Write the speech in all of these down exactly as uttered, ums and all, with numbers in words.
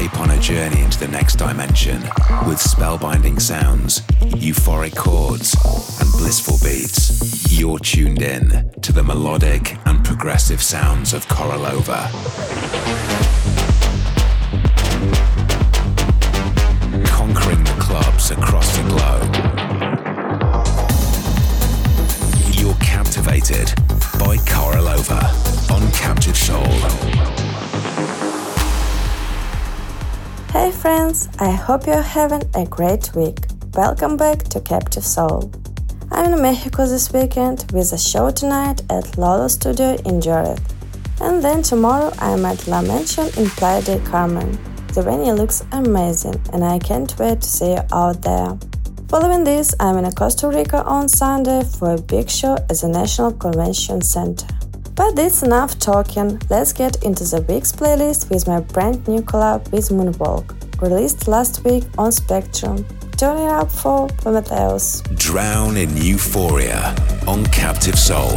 escape on a journey into the next dimension with spellbinding sounds, euphoric chords, and blissful beats. You're tuned in to the melodic and progressive sounds of Korolova. Conquering the clubs across the globe. You're captivated by Korolova on Captive Soul. Hey friends, I hope you're having a great week. Welcome back to Captive Soul. I'm in Mexico this weekend with a show tonight at Lolo Studio in Jerez. And then tomorrow I'm at La Mansion in Playa del Carmen. The venue looks amazing and I can't wait to see you out there. Following this, I'm in Costa Rica on Sunday for a big show at the National Convention Center. But that's enough talking, let's get into the week's playlist with my brand new collab with Moonwalk, released last week on Spectrum. Turn it up for Prometheus. Drown in Euphoria on Captive Soul.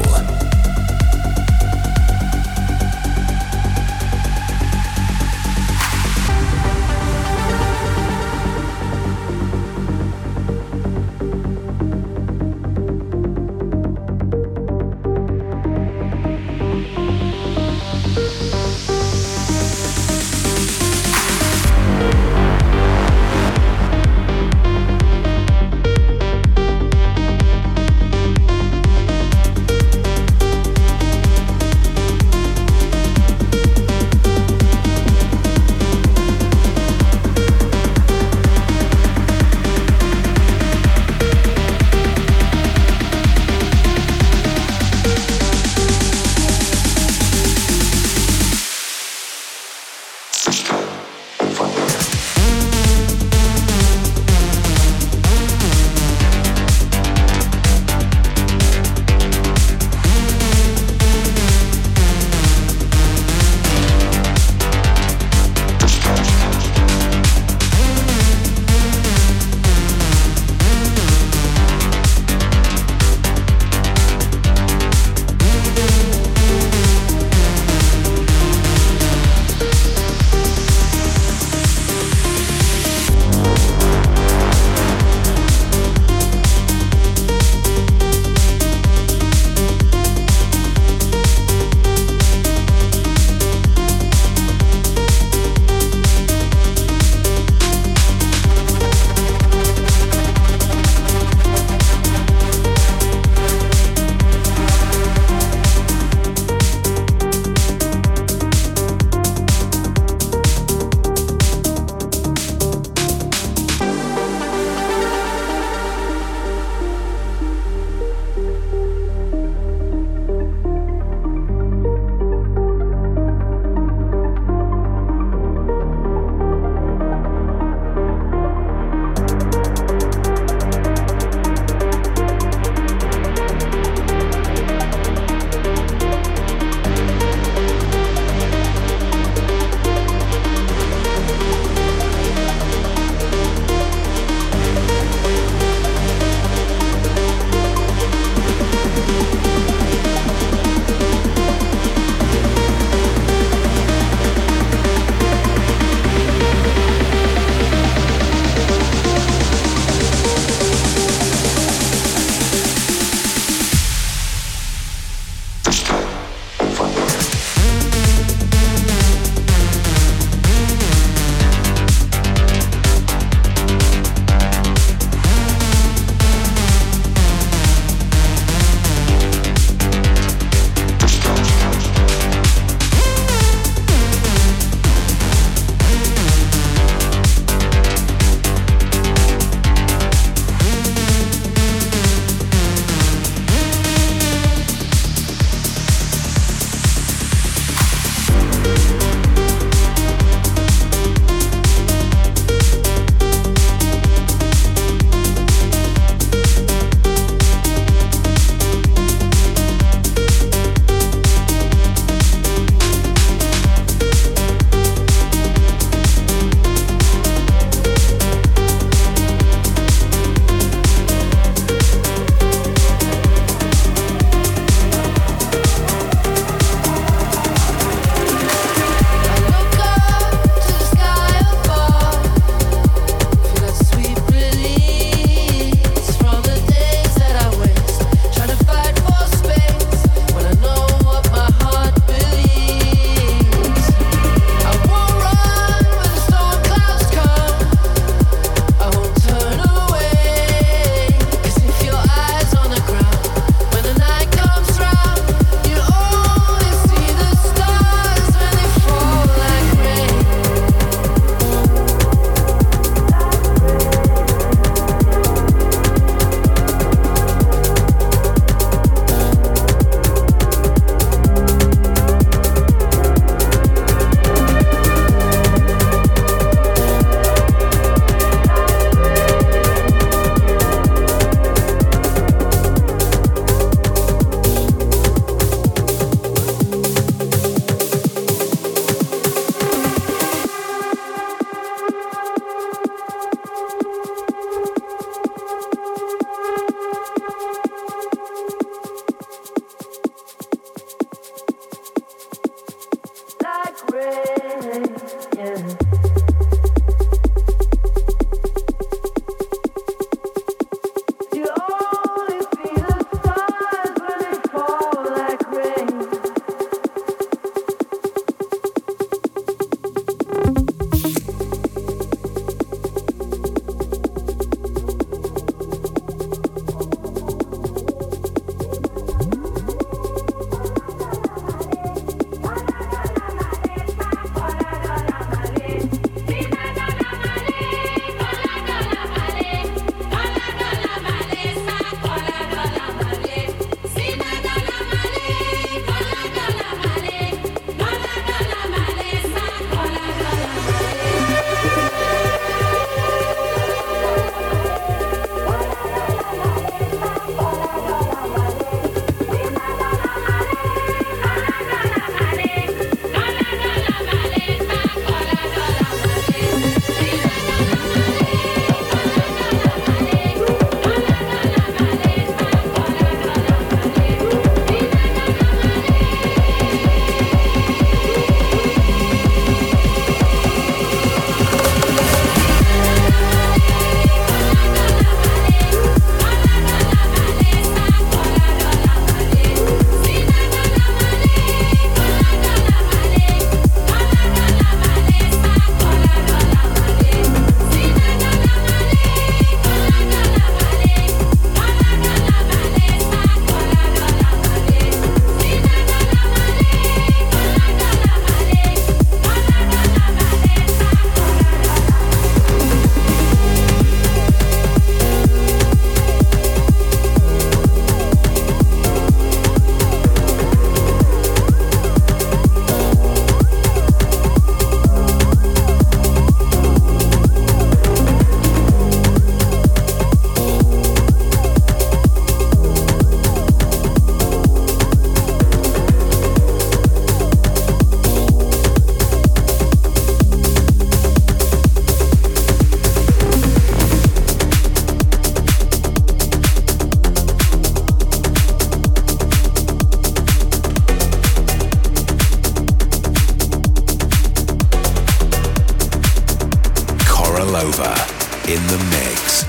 Clover in the mix.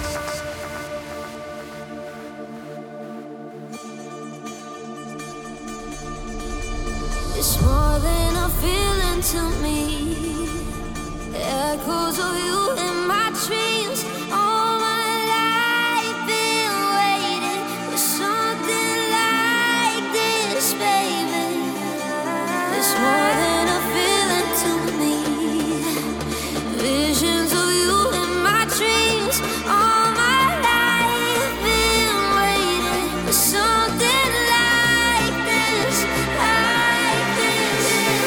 It's more than a feeling to me. Echoes of you in my dreams. All my life been waiting for something like this, baby. It's more than a feeling to me. Visions of you in my dreams. All my life been waiting for something like this, like this.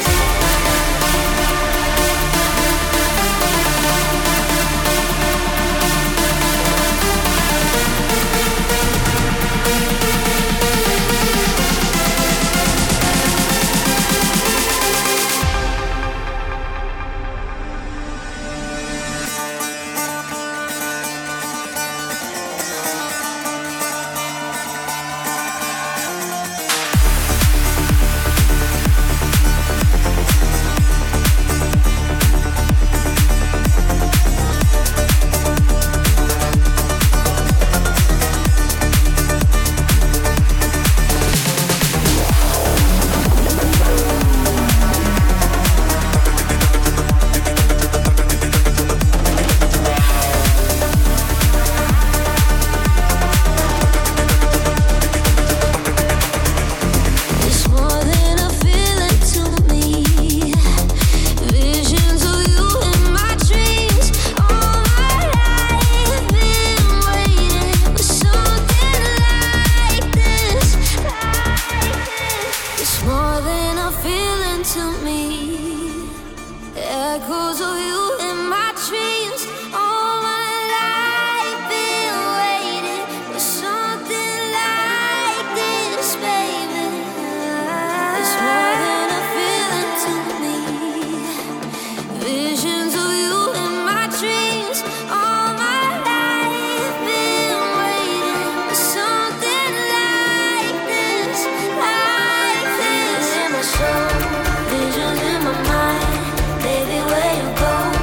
It's more than a feeling to me. Visions of you in my dreams. All my life been waiting for something like this, like this. It's more than a feeling to me. Echoes of you in my dreams. All my life been waiting for something like this, baby. It's more than a feeling to me. Visions of you in my dreams. All my life been waiting for something like this, like this. In my soul, visions in my mind. Baby, where you go?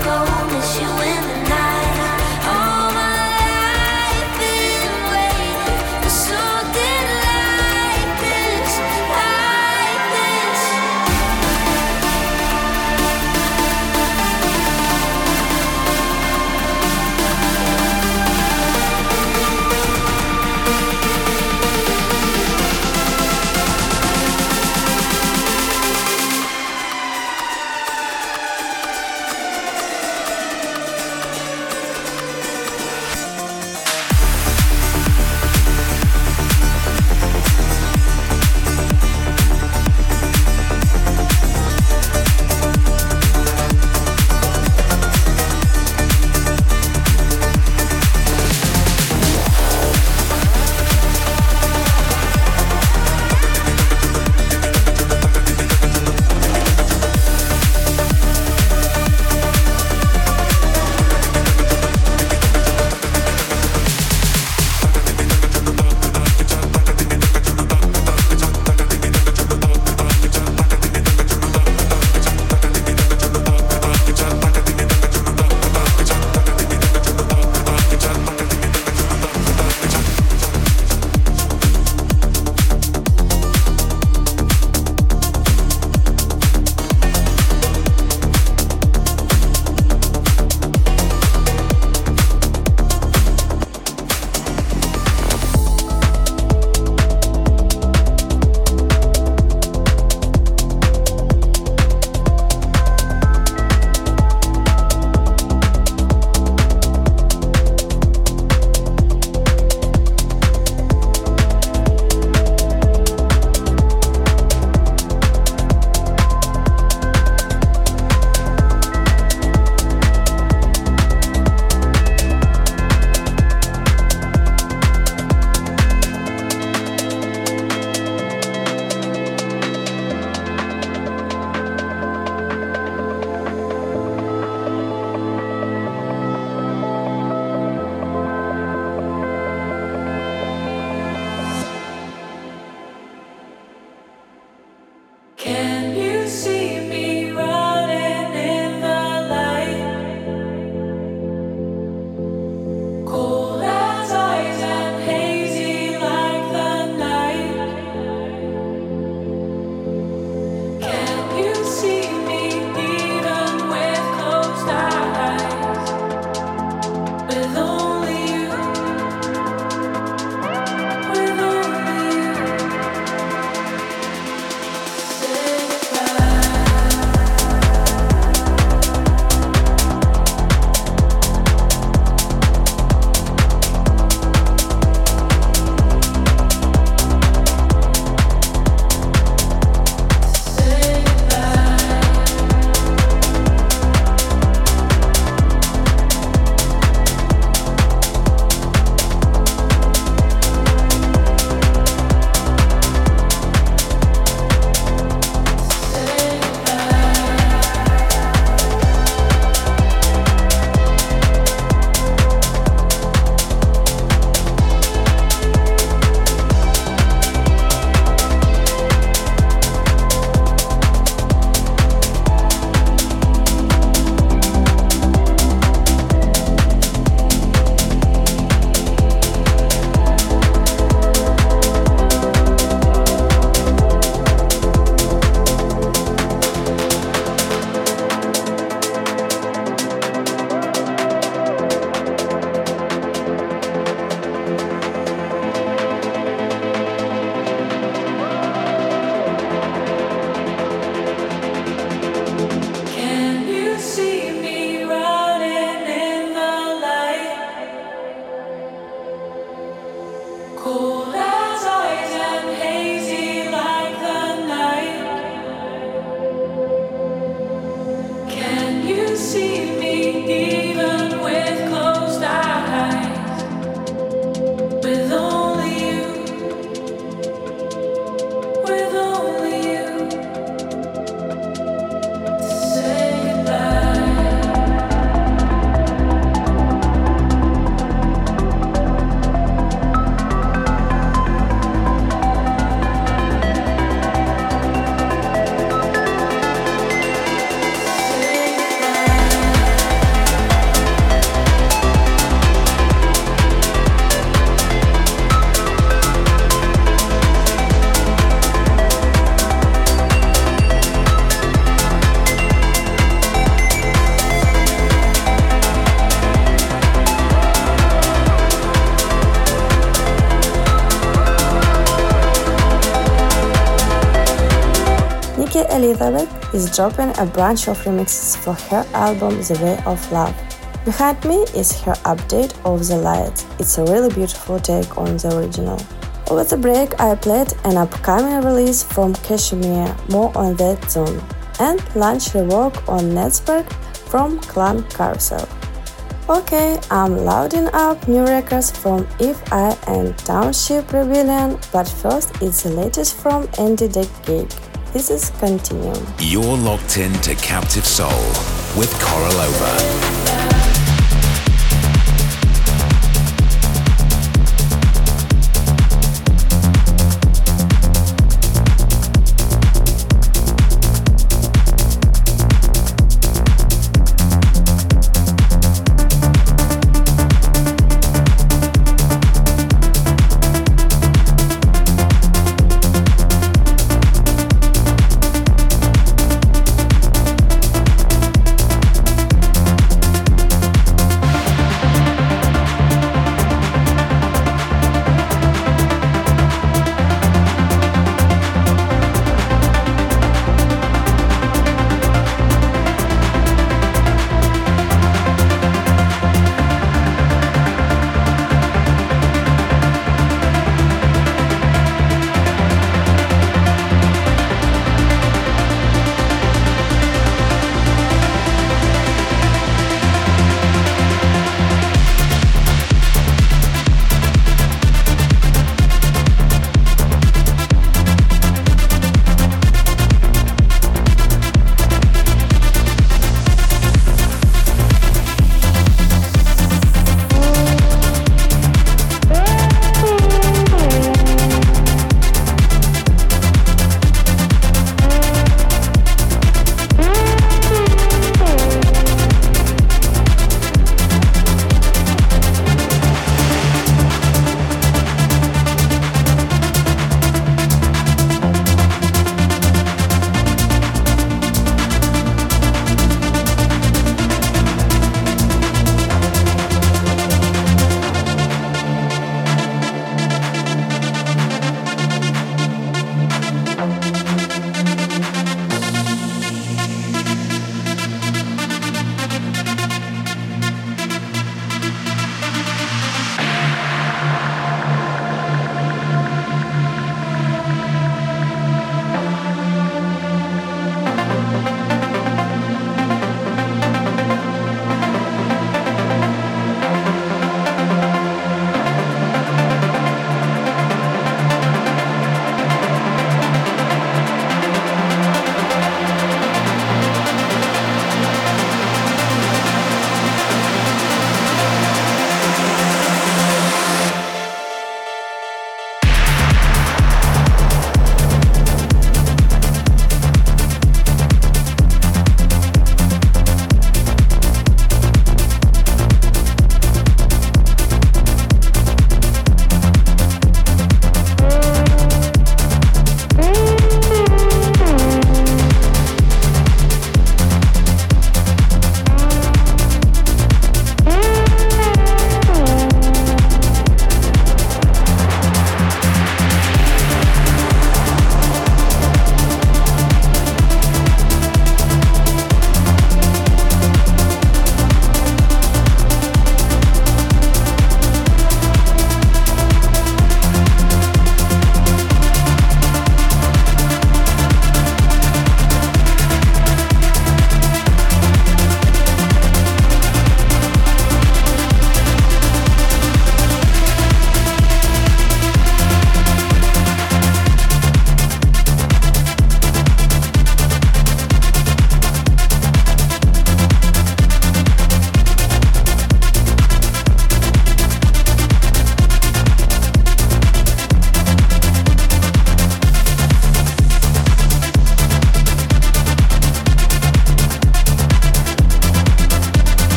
Elizabeth is dropping a bunch of remixes for her album The Way of Love. Behind me is her update of The Lights. It's a really beautiful take on the original. Over the break I played an upcoming release from Cashmere, more on that soon, and Lunch Rework on Netzberg from Clan Carousel. Okay, I'm loading up new records from If I and Township Rebellion, but first it's the latest from Andy Deck Gig. This is Continuum. You're locked in to Captive Soul with Korolova.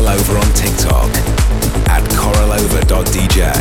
Coralova on TikTok at coralova dot d j.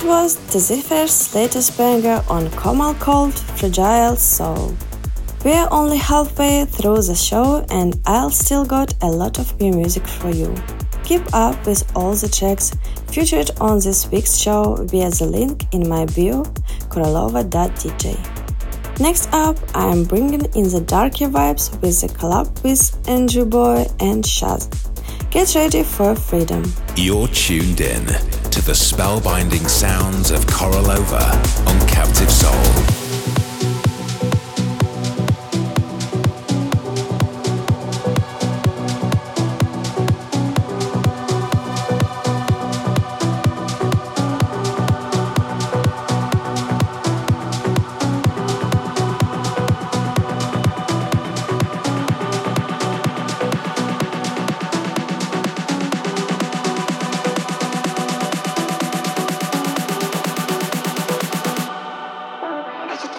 was Tzifer's latest banger on Komal called Fragile Soul. We are only halfway through the show and I'll still got a lot of new music for you. Keep up with all the tracks featured on this week's show via the link in my bio, korolova dot d j. Next up, I am bringing in the darker vibes with the collab with Andrew Boy and Shaz. Get ready for freedom. You're tuned in to the spellbinding sounds of Korolova on Captive Soul. Make it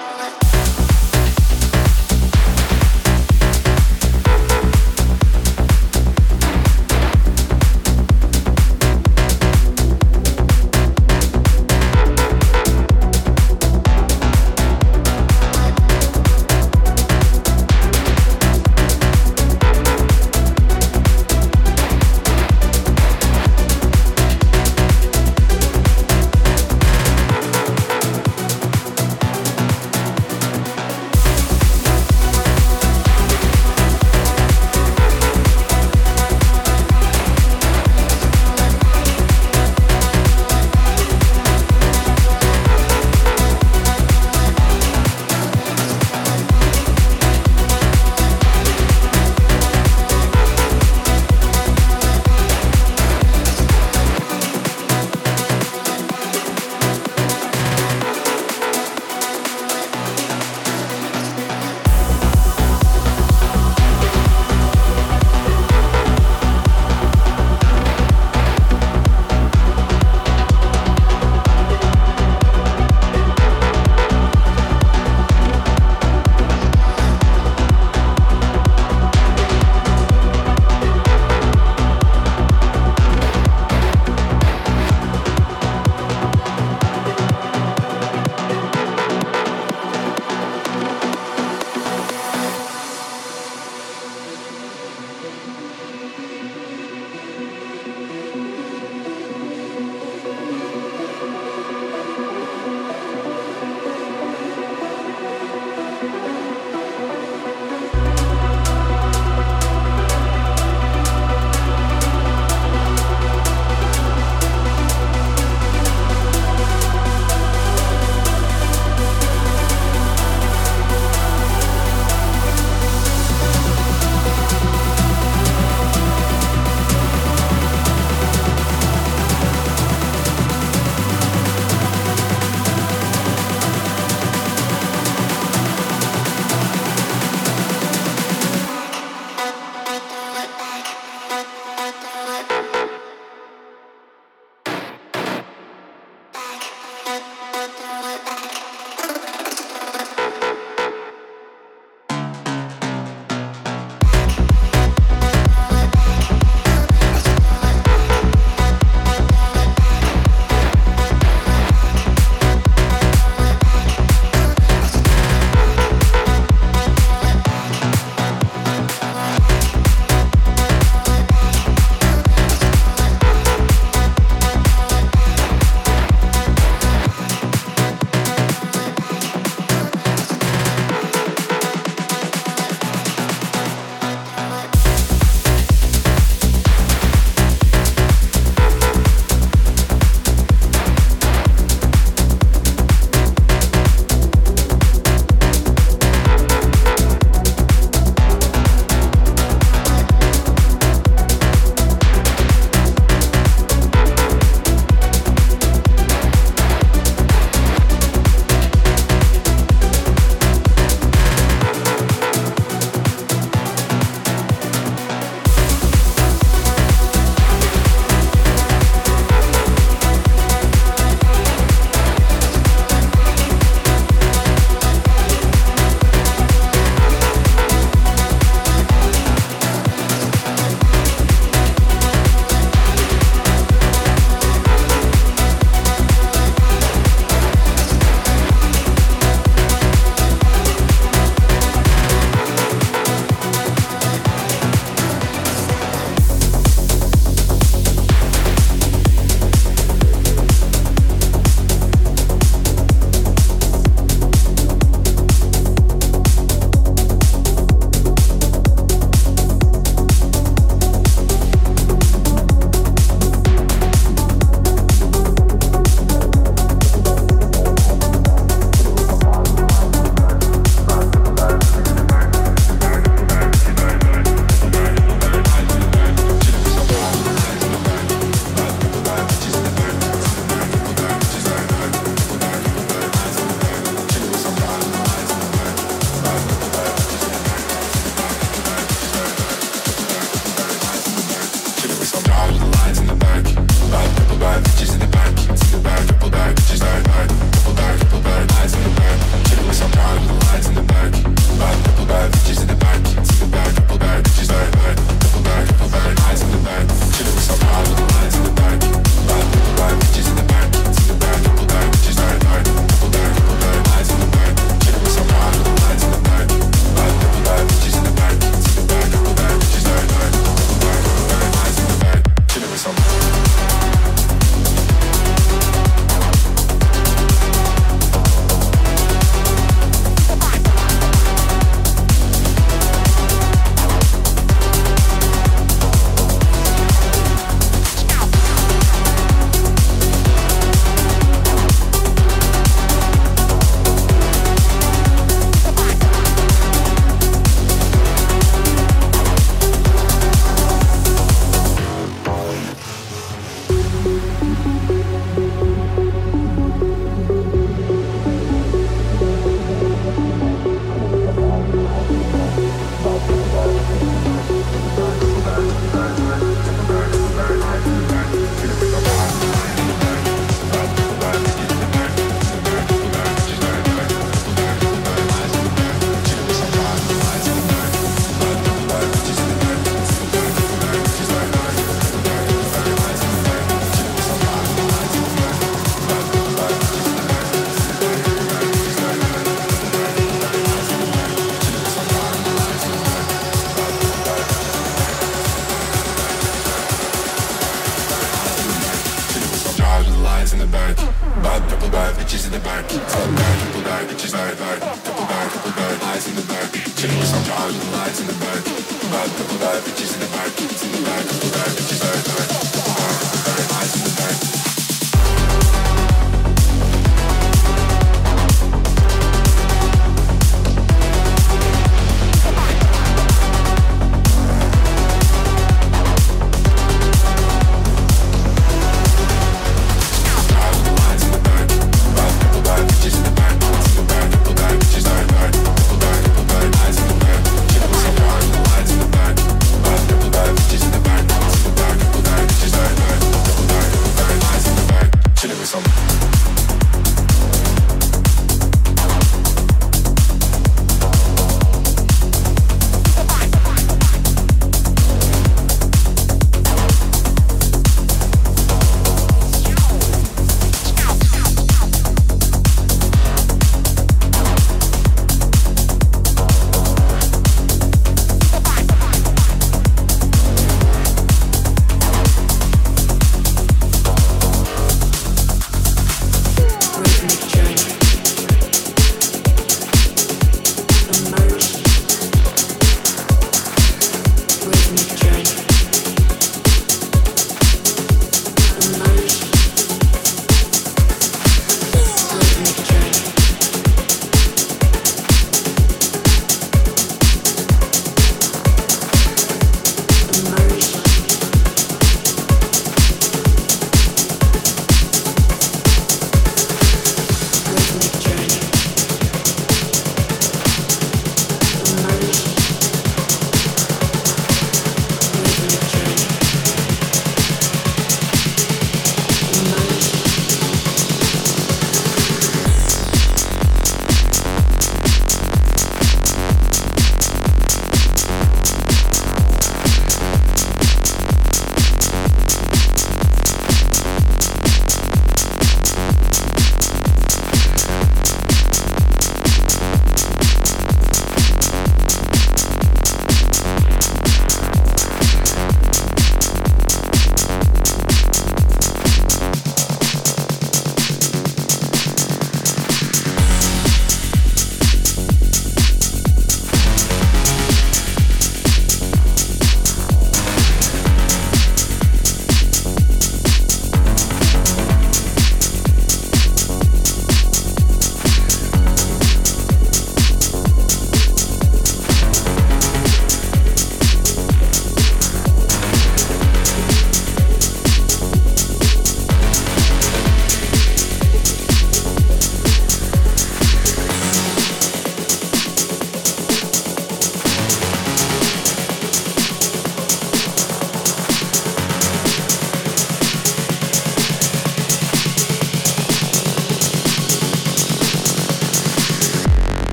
lights in the back. Bad couple bad bitches in the back. Top bad couple bad bitches bad bad. Couple bad couple bad eyes in the back. Chilling with some child with lights in the back. Bad couple bad bitches in the back. In the back couple bad bitches bad bad. Couple bad couple bad eyes in the back.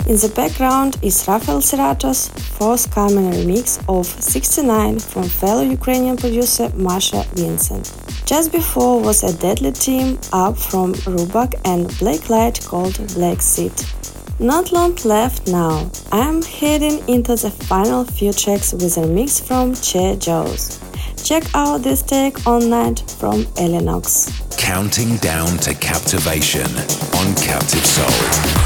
In the background is Rafael Serato's forthcoming remix of sixty-nine from fellow Ukrainian producer Masha Vincent. Just before was a deadly team up from Rubak and Blake Light called Black Seed. Not long left now. I'm heading into the final few tracks with a remix from Che Joes. Check out this take on Night from Elenox. Counting down to captivation on Captive Soul.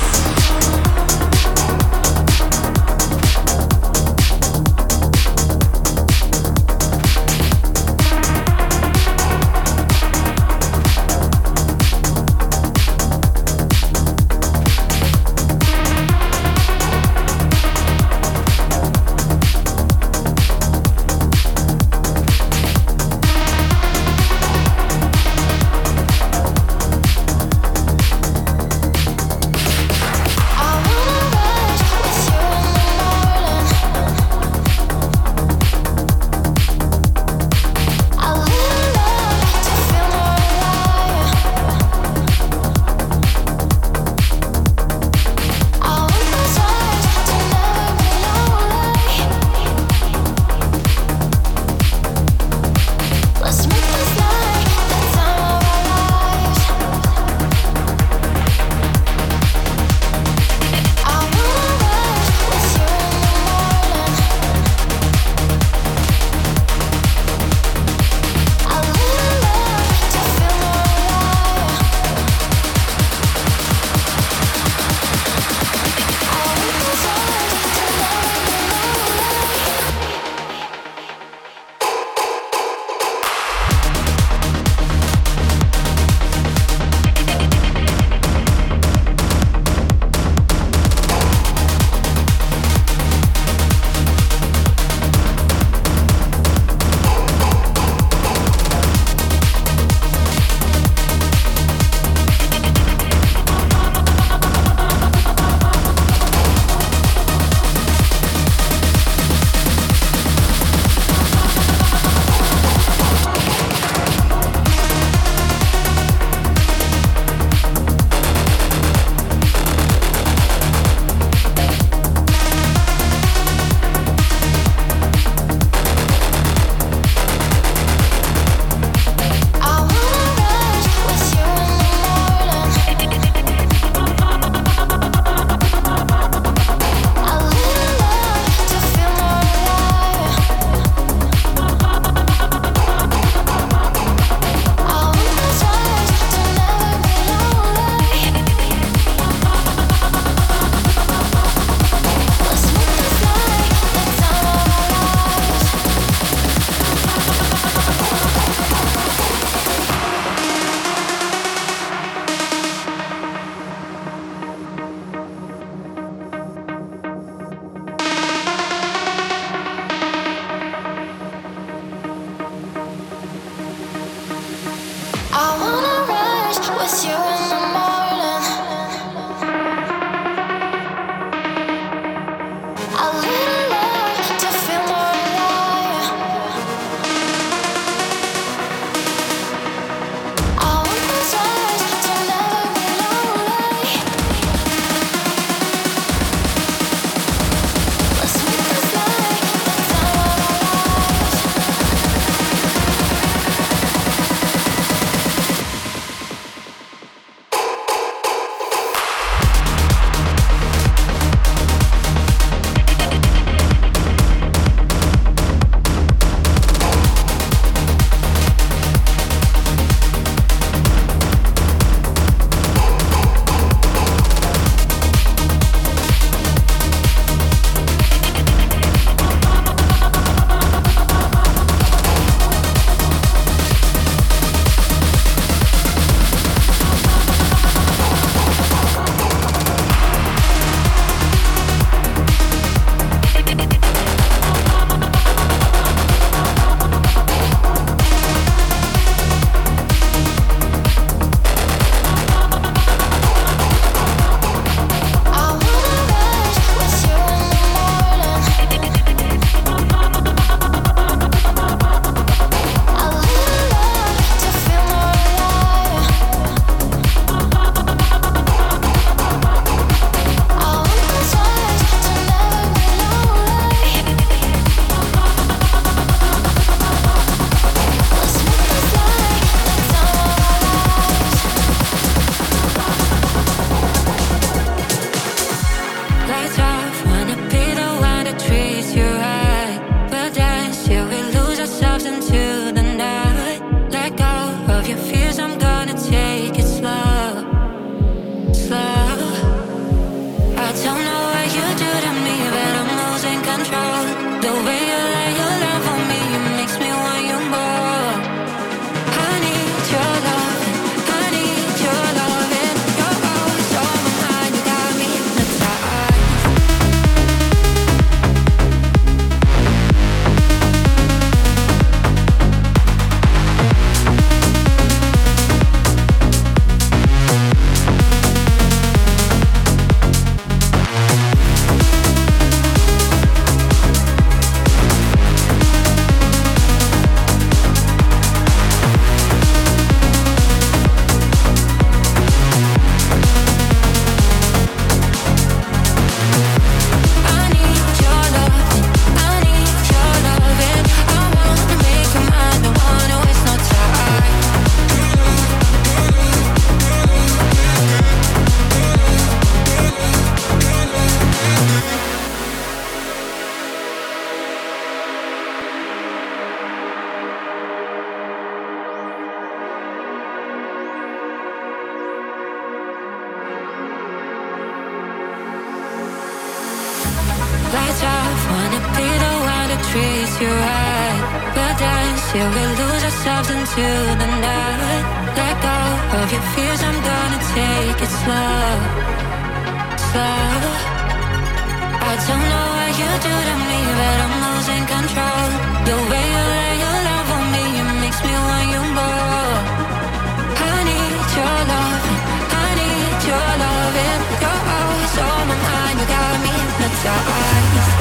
till we lose ourselves into the night. Let go of your fears, I'm gonna take it slow, slow. I don't know what you do to me, but I'm losing control. The way you lay your love on me, it makes me want you more. I need your love, I need your loving. You're always on my mind, you got me hypnotized.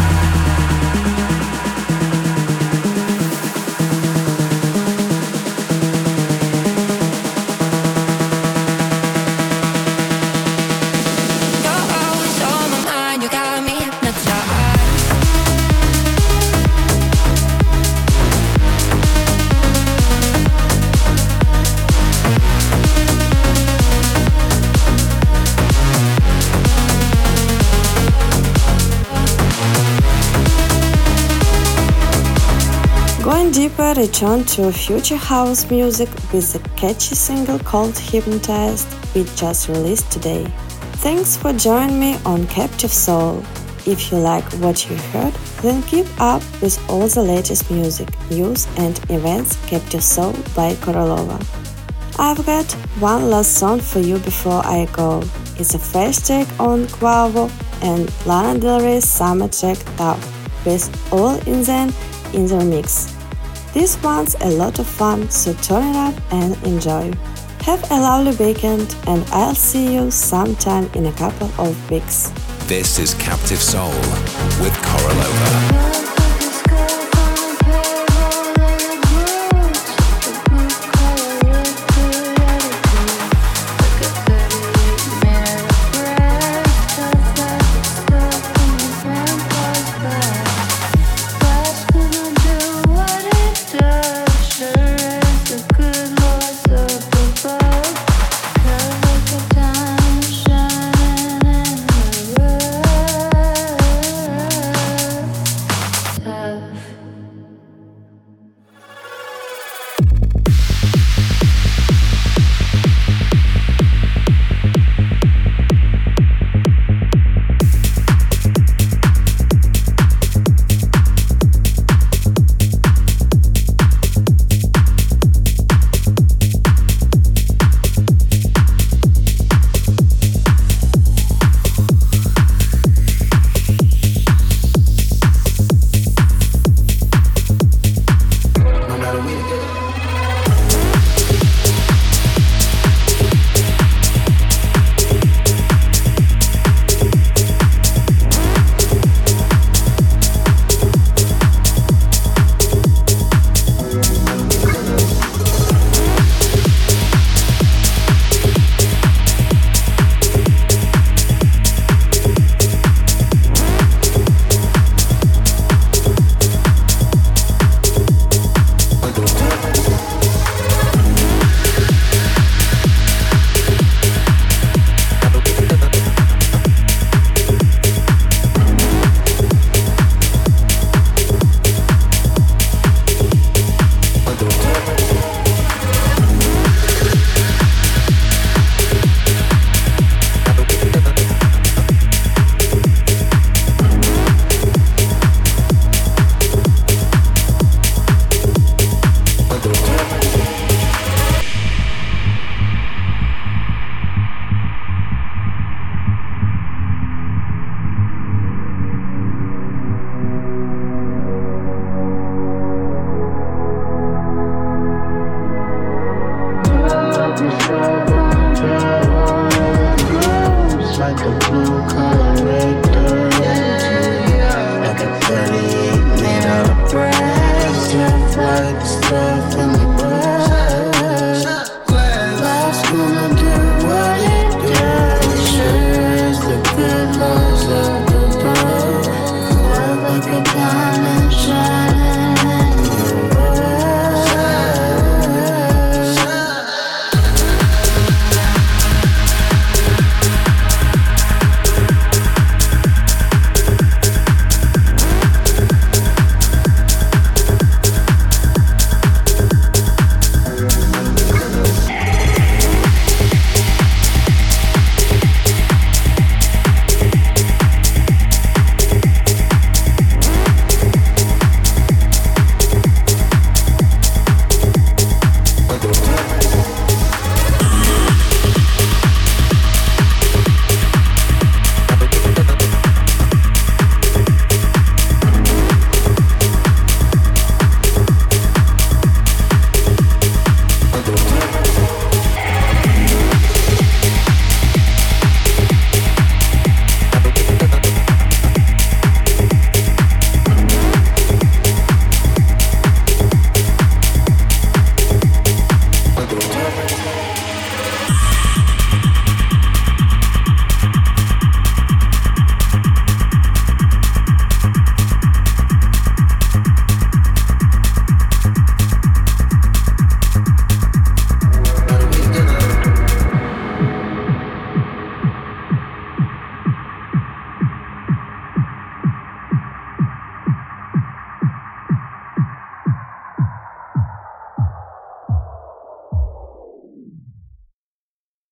Going deeper, return to future house music with the catchy single called Hypnotized, we just released today. Thanks for joining me on Captive Soul. If you like what you heard, then keep up with all the latest music, news and events. Captive Soul by Korolova. I've got one last song for you before I go. It's a fresh take on Quavo and Lana Del Rey's summer track Tough, with All In Zen in the remix. This one's a lot of fun, so turn it up and enjoy. Have a lovely weekend, and I'll see you sometime in a couple of weeks. This is Captive Soul with Korolova. Like stuff